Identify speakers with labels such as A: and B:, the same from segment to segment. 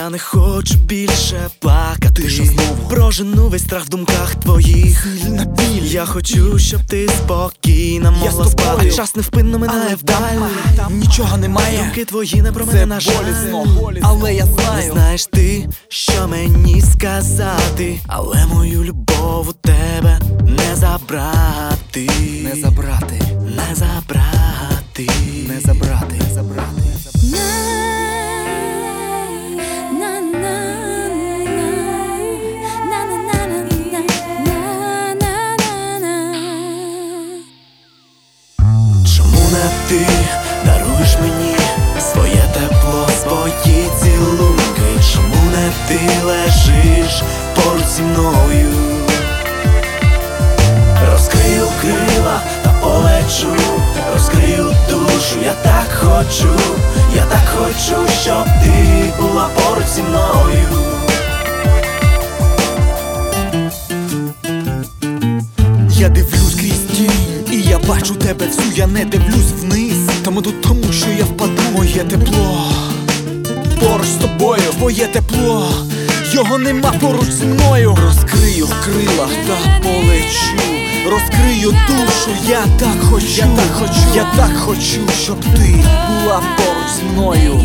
A: Я не хочу більше плакати.
B: Ти що знову?
A: Прожену весь страх в думках твоїх.
B: Сильна біль.
A: Я хочу, щоб ти спокійно могла спати. Час невпинно минає вдаль.
B: Нічого немає.
A: Думки твої не про мене, на жаль.
B: болісно, але я
A: Не
B: знаю.
A: знаєш ти, що мені сказати, але мою любов у тебе не забрати.
B: Не забрати,
A: Не забрати.
B: не забрати, не забрати.
A: Чому не ти даруєш мені своє тепло, свої цілунки? Чому не ти лежиш поруч зі мною? Розкрию крила та полечу, розкрию душу, я так хочу, щоб ти була поруч зі мною.
B: Я дивлюсь крізь тінь, і я бачу тебе всю, я не дивлюсь вниз. Тому що я впаду. Моє тепло поруч з тобою, твоє тепло, його нема поруч зі мною. Розкрию крила та полечу, розкрию душу, я так хочу, щоб ти була поруч зі мною.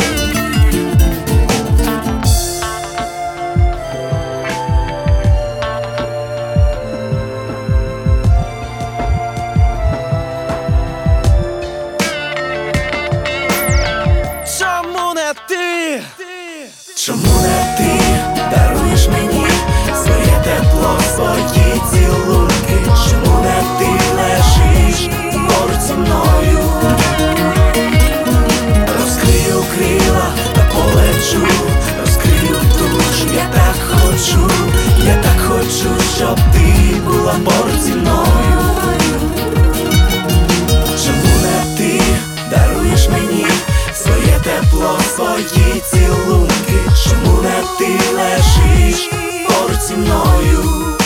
A: Чому не ти? Чому не ти даруєш мені своє тепло, свої цілунки? Чому не ти лежиш поруч зі мною? Розкрию крила та полечу, розкрию душу, я так хочу, щоб ти була поруч зі мною. Чому не ти даруєш мені своє тепло, свої цілунки? Чому не ти лежиш поруч зі мною?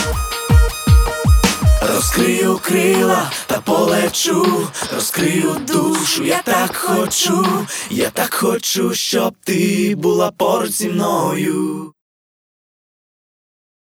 A: Розкрию крила та полечу, розкрию душу, я так хочу, щоб ти була поруч зі мною.